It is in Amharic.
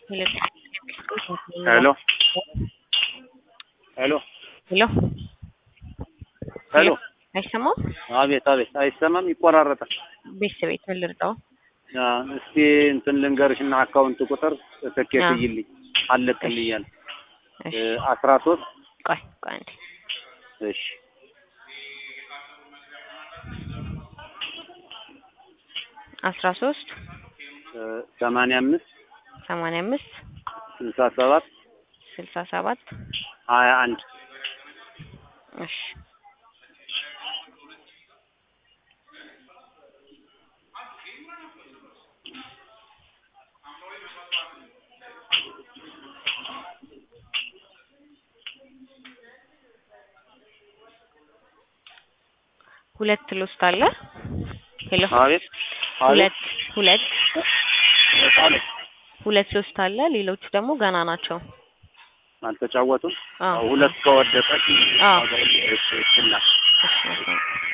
Hello hello hello hello አይሰማም? አቤት አቤት አይሰማም ይቆራረጣል ቤት ልርዳው እስኪ እንትን ልንገርሽና አካውንት ቁጥር ትኬት አ ይልኝ አለቅልኛል እሺ 13 ቆይ አንዴ እሺ 13 85 67 21 እሺ ሁለት ሎስት አለ ሄሎ አቤት ሁለት ሎስት አለ ሌሎቹ ደግሞ ገና ናቸው አልተጫወቱም ሁለት ከወደቀ አዎ እሺ